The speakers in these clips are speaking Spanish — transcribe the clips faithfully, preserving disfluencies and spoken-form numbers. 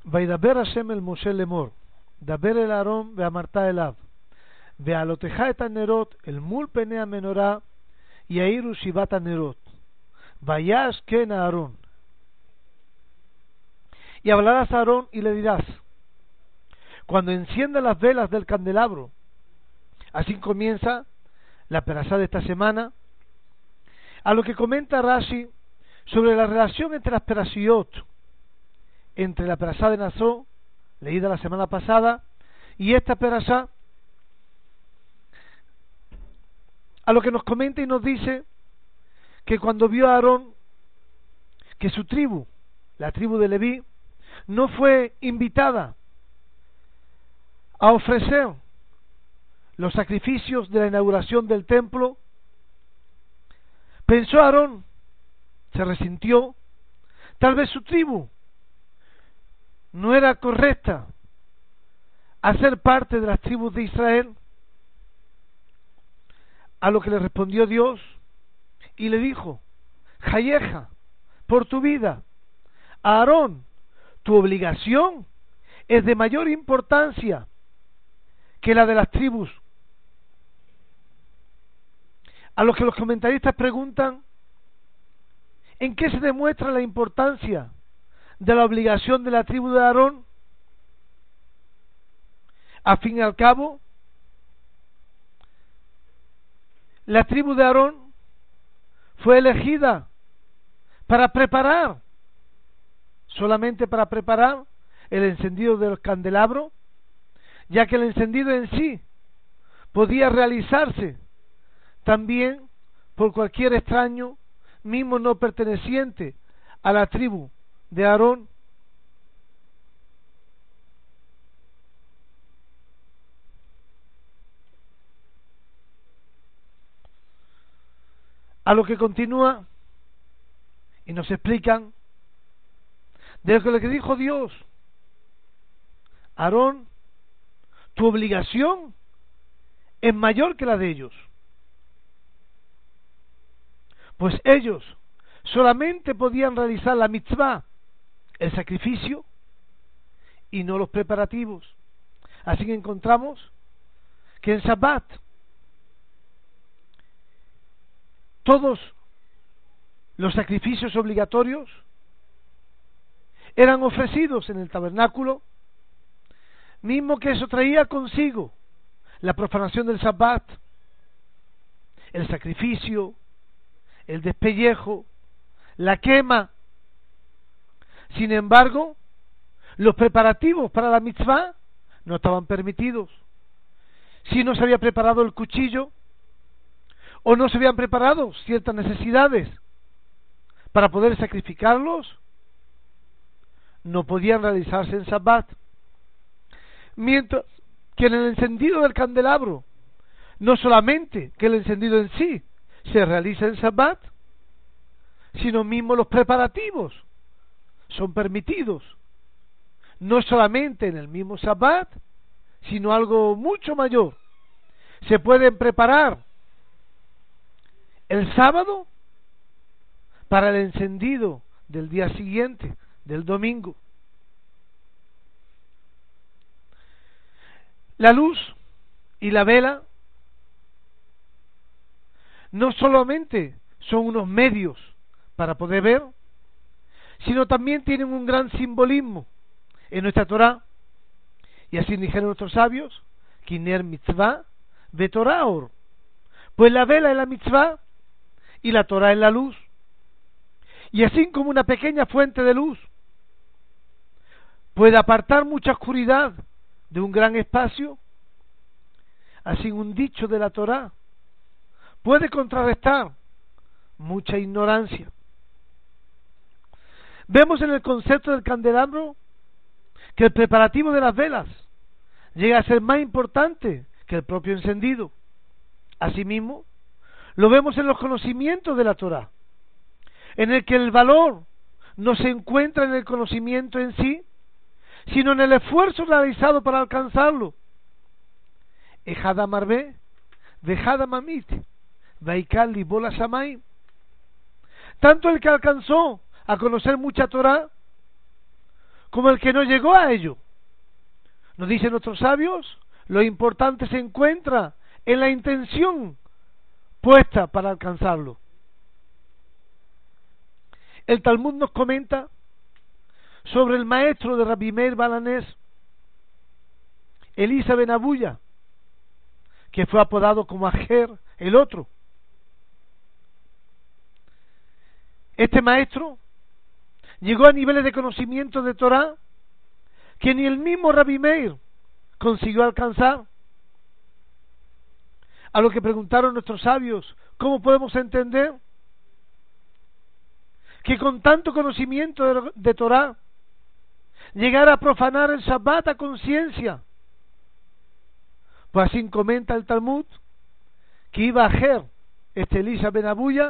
וידבר השם אל משה לאמור, דבר אל אהרון ואמרת אליו, ועלותך את הנרות אל מול פני המנורה, יאירו שבעת הנרות, vayas כן Aarón. Y hablarás a Aarón y le dirás, cuando encienda las velas del candelabro. Así comienza la perashá de esta semana, a lo que comenta Rashi sobre la relación entre las perashiot, entre la perashá de Nazó, leída la semana pasada, y esta perashá, a lo que nos comenta y nos dice que cuando vio a Aarón que su tribu, la tribu de Leví, no fue invitada a ofrecer los sacrificios de la inauguración del templo, pensó Aarón, se resintió, tal vez su tribu no era correcta a ser parte de las tribus de Israel, a lo que le respondió Dios y le dijo, Jayeja, por tu vida, Aarón, tu obligación es de mayor importancia que la de las tribus. A lo que los comentaristas preguntan, ¿en qué se demuestra la importancia de la obligación de la tribu de Aarón? A fin y al cabo, la tribu de Aarón fue elegida para preparar, solamente para preparar el encendido del candelabro, ya que el encendido en sí podía realizarse también por cualquier extraño, mismo no perteneciente a la tribu de Aarón. A lo que continúa y nos explican de lo que dijo Dios, Aarón, tu obligación es mayor que la de ellos, pues ellos solamente podían realizar la mitzvah, el sacrificio, y no los preparativos. Así que encontramos que en Shabbat todos los sacrificios obligatorios eran ofrecidos en el tabernáculo, mismo que eso traía consigo la profanación del Shabbat, el sacrificio, el despellejo, la quema. Sin embargo, los preparativos para la mitzvah no estaban permitidos. Si no se había preparado el cuchillo, o no se habían preparado ciertas necesidades para poder sacrificarlos, no podían realizarse en Shabbat. Mientras que en el encendido del candelabro, no solamente que el encendido en sí se realiza en Shabbat, sino mismo los preparativos son permitidos, no solamente en el mismo Shabbat, sino algo mucho mayor. Se pueden preparar el sábado para el encendido del día siguiente, del domingo. La luz y la vela no solamente son unos medios para poder ver, sino también tienen un gran simbolismo en nuestra Torá. Y así dijeron nuestros sabios, Kiner mitzvah ve Torah or, pues la vela es la mitzvah y la Torá es la luz. Y así como una pequeña fuente de luz puede apartar mucha oscuridad de un gran espacio, así un dicho de la Torá puede contrarrestar mucha ignorancia. Vemos en el concepto del candelabro que el preparativo de las velas llega a ser más importante que el propio encendido. Asimismo, lo vemos en los conocimientos de la Torá, en el que el valor no se encuentra en el conocimiento en sí, sino en el esfuerzo realizado para alcanzarlo. Ejada marbe, vejada mamit, vaikal y bola shamay. Tanto el que alcanzó a conocer mucha Torá, como el que no llegó a ello. Nos dicen nuestros sabios, lo importante se encuentra en la intención puesta para alcanzarlo. El Talmud nos comenta sobre el maestro de Rabbi Meir Baal HaNes, Elisa ben Abuya, que fue apodado como Ajer, el otro. Este maestro llegó a niveles de conocimiento de Torah que ni el mismo Rabbi Meir consiguió alcanzar. A lo que preguntaron nuestros sabios, ¿cómo podemos entender que con tanto conocimiento de, de Torah llegara a profanar el Shabbat a conciencia? Pues así comenta el Talmud, que iba a Ajer, este Elisa ben Abuya,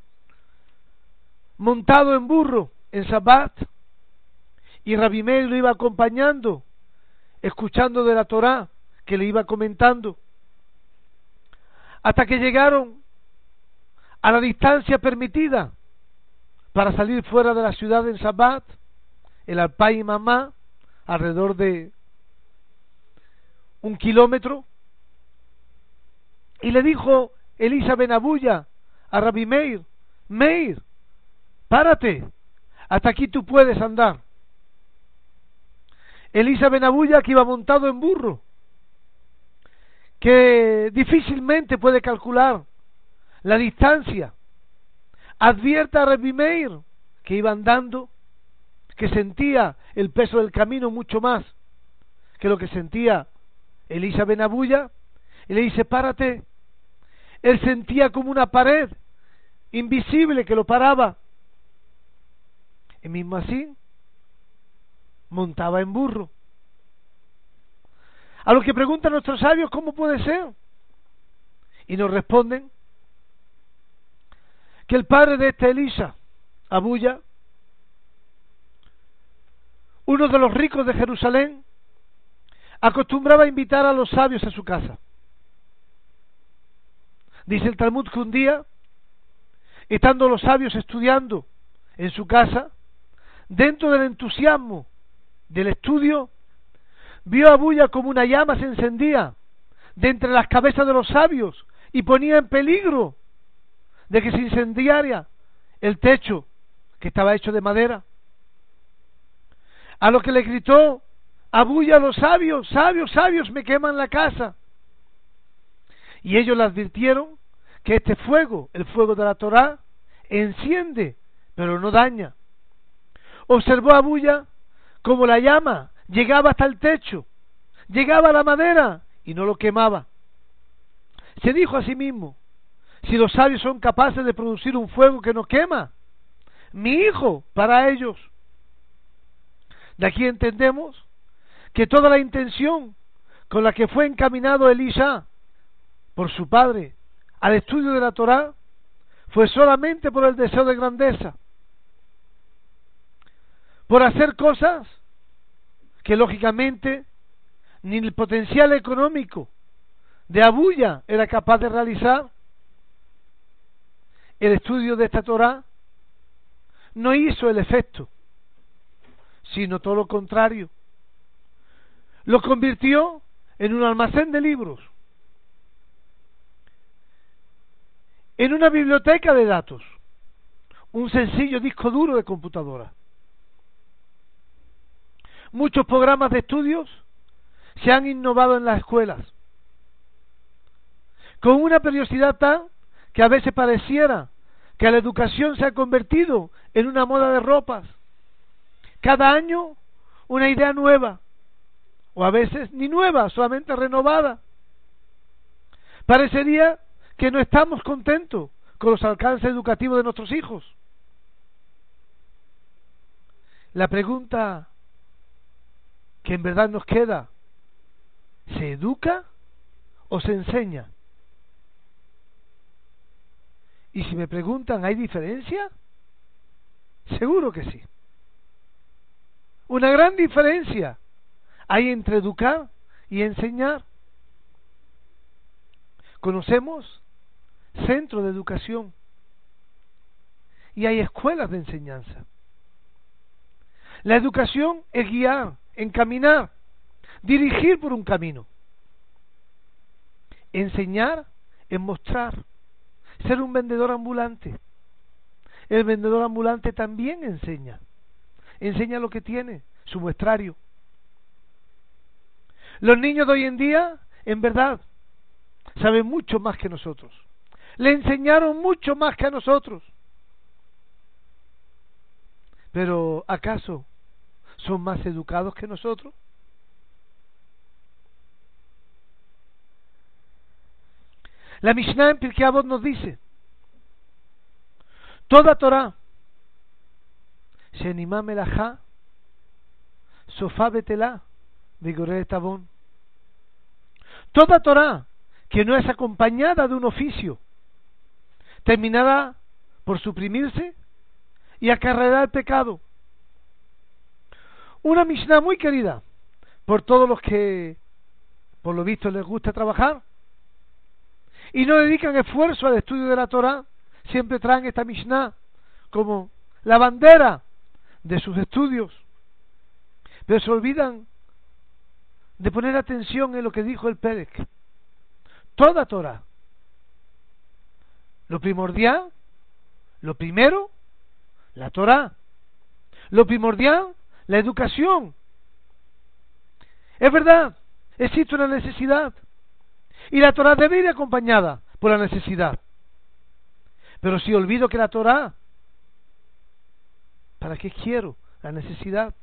montado en burro en Shabbat, y Rabbi Meir lo iba acompañando, escuchando de la Torá que le iba comentando, hasta que llegaron a la distancia permitida para salir fuera de la ciudad en Shabbat, el Alpay Mamá, alrededor de un kilómetro, y le dijo Elisa ben Abuya a Rabbi Meir: Meir, párate, hasta aquí tú puedes andar. Elisa ben Abuya, que iba montado en burro, que difícilmente puede calcular la distancia, advierte a Rabbi Meir, que iba andando, que sentía el peso del camino mucho más que lo que sentía Elisa ben Abuya, y le dice: párate. Él sentía como una pared invisible que lo paraba, y mismo así montaba en burro. A lo que preguntan nuestros sabios, ¿cómo puede ser? Y nos responden que el padre de esta Elisa, Abuya, uno de los ricos de Jerusalén, acostumbraba a invitar a los sabios a su casa. Dice el Talmud que un día, estando los sabios estudiando en su casa, dentro del entusiasmo del estudio, vio a Abuya como una llama se encendía de entre las cabezas de los sabios y ponía en peligro de que se incendiara el techo, que estaba hecho de madera. A lo que le gritó Abuya a los sabios: sabios, sabios, me queman la casa. Y ellos le advirtieron que este fuego, el fuego de la Torá, enciende, pero no daña. Observó a Abuya como la llama llegaba hasta el techo, llegaba a la madera y no lo quemaba. Se dijo a sí mismo: si los sabios son capaces de producir un fuego que no quema, mi hijo para ellos. De aquí entendemos que toda la intención con la que fue encaminado Elisa por su padre al estudio de la Torá fue solamente por el deseo de grandeza, por hacer cosas que lógicamente ni el potencial económico de Abuya era capaz de realizar. El estudio de esta Torá no hizo el efecto, sino todo lo contrario. Lo convirtió en un almacén de libros, en una biblioteca de datos, un sencillo disco duro de computadora. Muchos programas de estudios se han innovado en las escuelas, con una periodicidad tal que a veces pareciera que la educación se ha convertido en una moda de ropas. Cada año una idea nueva, o a veces ni nueva, solamente renovada. Parecería que no estamos contentos con los alcances educativos de nuestros hijos. La pregunta que en verdad nos queda: ¿se educa o se enseña? Y si me preguntan, ¿hay diferencia? Seguro que sí. Una gran diferencia hay entre educar y enseñar. Conocemos centros de educación y hay escuelas de enseñanza. La educación es guiar, encaminar, dirigir por un camino. Enseñar es mostrar, ser un vendedor ambulante. El vendedor ambulante también enseña, enseña lo que tiene, su muestrario. Los niños de hoy en día, en verdad, saben mucho más que nosotros. Le enseñaron mucho más que a nosotros. Pero, ¿acaso son más educados que nosotros? La Mishnah en Pirkei Avot nos dice: toda Torah, Shenimá Melajá, Sofá Betelá, Vigoré Tabón. Toda Torah que no es acompañada de un oficio, terminará por suprimirse y acarreará el pecado. Una Mishnah muy querida por todos los que, por lo visto, les gusta trabajar y no dedican esfuerzo al estudio de la Torah. Siempre traen esta Mishnah como la bandera de sus estudios, pero se olvidan de poner atención en lo que dijo el Perek. Toda Torah, lo primordial, lo primero, la Torah. Lo primordial, la educación. Es verdad, existe una necesidad y la Torah debe ir acompañada por la necesidad. Pero si olvido que la Torah, ¿para qué quiero la necesidad?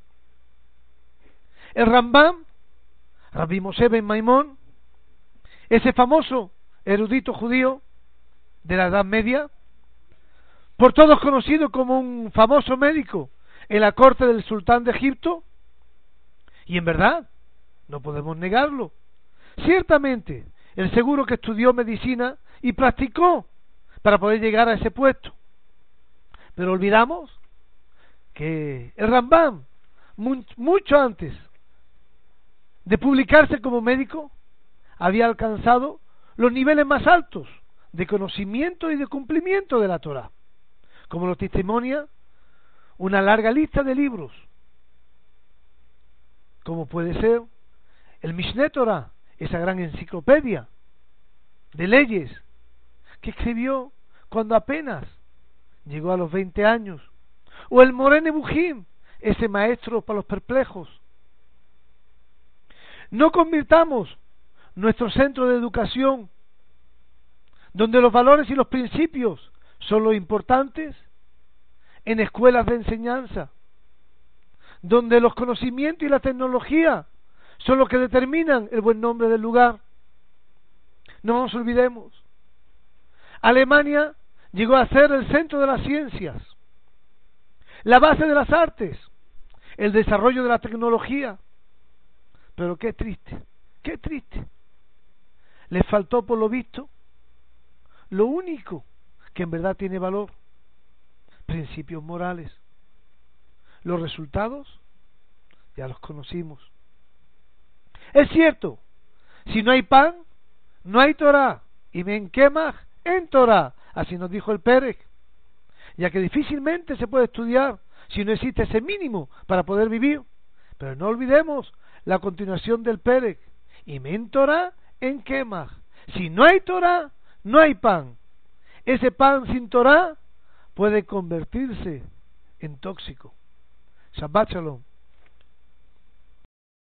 El Rambam, Rabbi Moshe ben Maimón, ese famoso erudito judío de la Edad Media, por todos conocido como un famoso médico en la corte del sultán de Egipto, y en verdad, no podemos negarlo, ciertamente, el seguro que estudió medicina y practicó para poder llegar a ese puesto. Pero olvidamos que el Rambam, mucho antes de publicarse como médico, había alcanzado los niveles más altos de conocimiento y de cumplimiento de la Torah, como lo testimonia una larga lista de libros, como puede ser el Mishneh Torah, esa gran enciclopedia de leyes que escribió cuando apenas llegó a los veinte años, o el Moreh Nevuchim, ese maestro para los perplejos. No convirtamos nuestro centro de educación, donde los valores y los principios son lo importantes, en escuelas de enseñanza, donde los conocimientos y la tecnología son los que determinan el buen nombre del lugar. No nos olvidemos, Alemania llegó a ser el centro de las ciencias, la base de las artes, el desarrollo de la tecnología. Pero qué triste, qué triste. Les faltó, por lo visto, lo único que en verdad tiene valor: principios morales. Los resultados ya los conocimos. Es cierto, si no hay pan, no hay Torah, y men kemach en Torah, así nos dijo el Perek, ya que difícilmente se puede estudiar si no existe ese mínimo para poder vivir. Pero no olvidemos la continuación del Perek, y men Torah en kemach. Si no hay Torah, no hay pan. Ese pan sin Torah puede convertirse en tóxico. Shabbat Shalom.